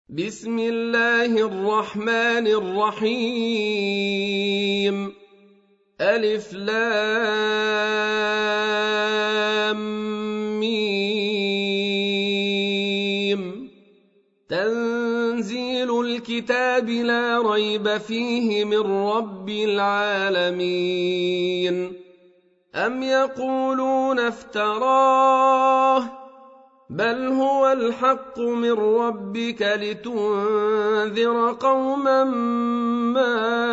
بسم الله الرحمن الرحيم. ألف لام ميم. تنزيل الكتاب لا ريب فيه من رب العالمين. أم يقولون افتراه بل هو الحق من ربك لتنذر قوما ما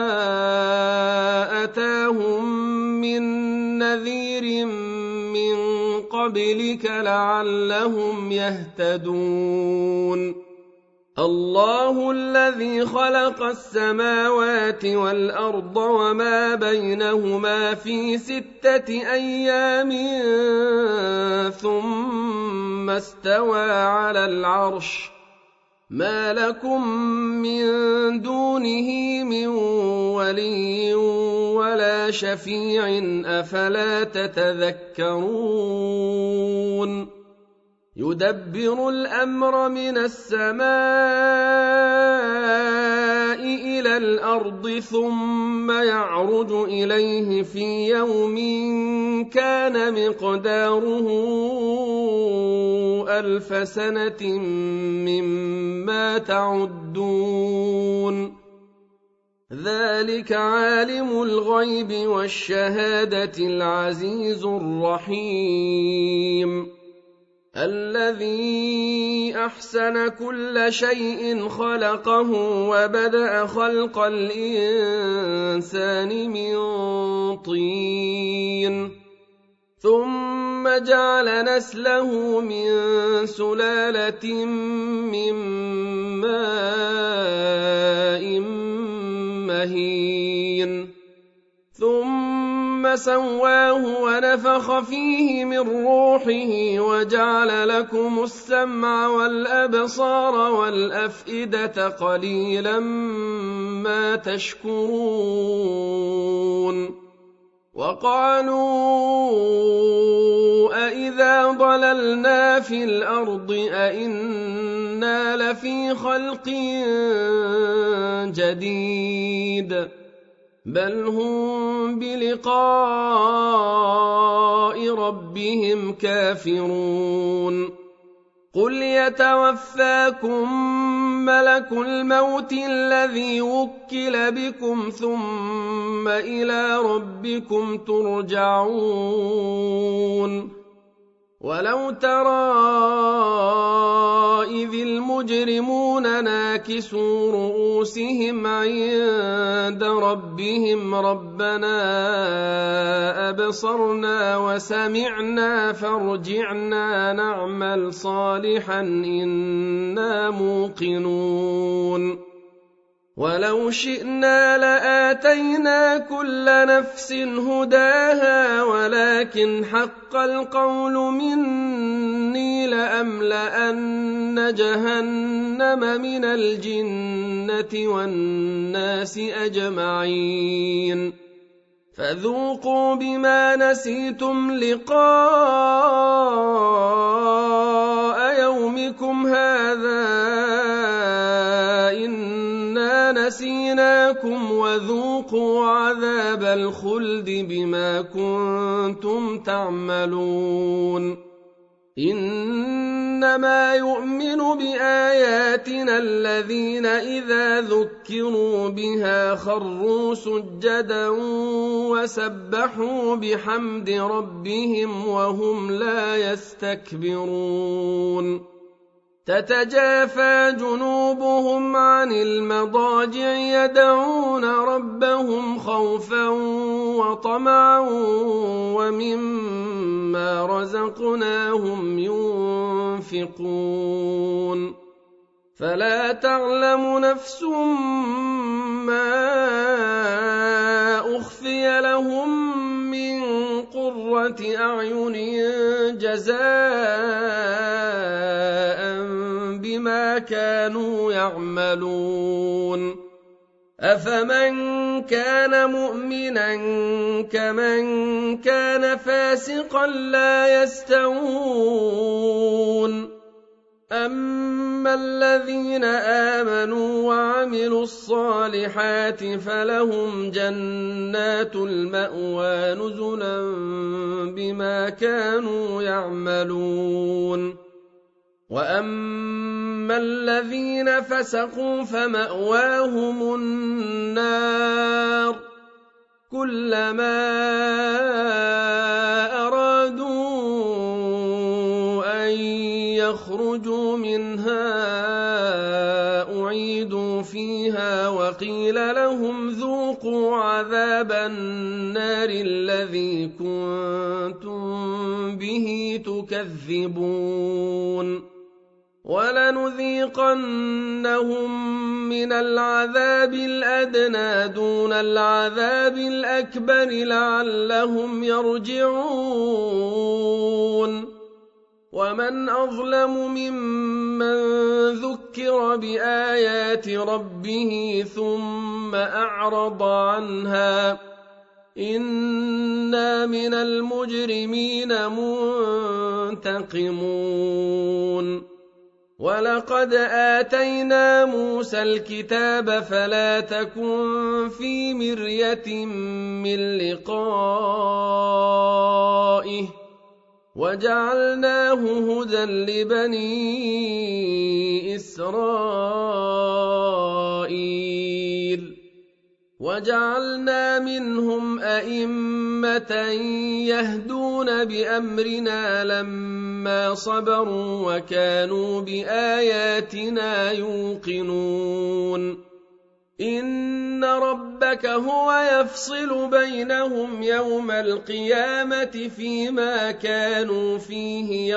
أتاهم من نذير من قبلك لعلهم يهتدون. الله الذي خلق السماوات والأرض وما بينهما في 6 أيام ثم استوى على العرش. ما لكم من دونه من ولي ولا شفيع أفلا تتذكرون. يدبر الأمر من السماء إلى الأرض ثم يعرج إليه في يوم كان مقداره 1000 سنة مما تعدون. ذلك عالم الغيب والشهادة العزيز الرحيم. الذي أحسن كل شيء خلقه وبدأ خلق الإنسان من طين ثم جعل نسله من سلالة من ماء مهين ثم سواه ونفخ فيه من روحه وجعل لكم السمع والأبصار والأفئدة قليلا ما تشكرون. وقالوا أإذا ضللنا في الأرض أإنا لفي خلق جديد بل هم بلقاء ربهم كافرون. قل يتوفاكم ملك الموت الذي وكل بكم ثم إلى ربكم ترجعون. ولو ترى إذ المجرمون ناكسوا رؤوسهم عند ربهم ربنا أبصرنا وسمعنا فارجعنا نعمل صالحا إنا موقنون. ولو شئنا لآتينا كل نفس هداها ولكن حق القول مني لأملأن جهنم من الجنة والناس أجمعين. فذوقوا بما نسيتم لقاء يومكم هذا إنا نسيناكم وذوقوا عذاب الخلد بما كنتم تعملون. إنما يؤمن بآياتنا الذين إذا ذكروا بها خروا سجدا وسبحوا بحمد ربهم وهم لا يستكبرون. تتجافى جنوبهم عن المضاجع يدعون ربهم خوفا وطمعا ومما رزقناهم ينفقون. فلا تعلم نفس ما أخفي لهم من قرة أعين جزاء بما كانوا يعملون. أفمن كان مؤمنا كمن كان فاسقا لا يستوون أما الذين آمنوا وعملوا الصالحات فلهم جنات المأوى نزلا بما كانوا يعملون وأما الذين فسقوا فمأواهم النار كلما أرادوا أن يخرجوا منها أعيدوا فيها وقيل لهم ذوقوا عذاب النار الذي كنتم به تكذبون ولنذيقنهم من العذاب الأدنى دون العذاب الأكبر لعلهم يرجعون ومن أظلم ممن ذكر بآيات ربه ثم أعرض عنها إنا من المجرمين منتقمون ولقد آتينا موسى الكتاب فلا تكن في مرية من لقائه وجعلناه هدى لبني إسرائيل وجعلنا منهم أئمة يهدون بأمرنا لما صبروا وكانوا بآياتنا يوقنون إن ربك هو يفصل بينهم يوم القيامة فيما كانوا فيه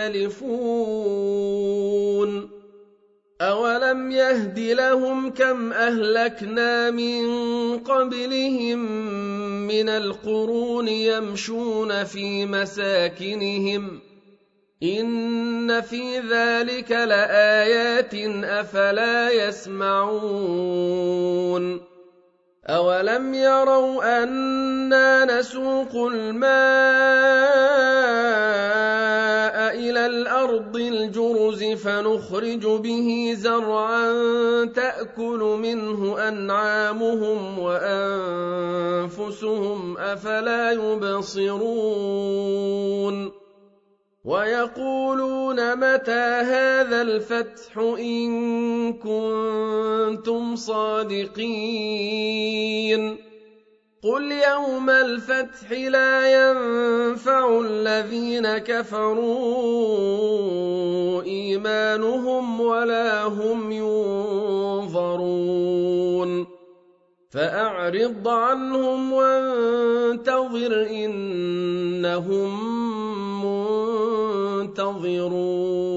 يختلفون أولم يهد لهم كم أهلكنا من قبلهم من القرون يمشون في مساكنهم إن في ذلك لآيات أفلا يسمعون أولم يروا أنا نسوق الماء إلى الأرض الجرز فنخرج به زرعا تأكل منه أنعامهم وأنفسهم أفلا يبصرون ويقولون متى هذا الفتح إن كنتم صادقين قل يوم الفتح لا ينفع الذين كفروا إيمانهم ولا هم ينظرون فأعرض عنهم وانتظر إنهم منتظرون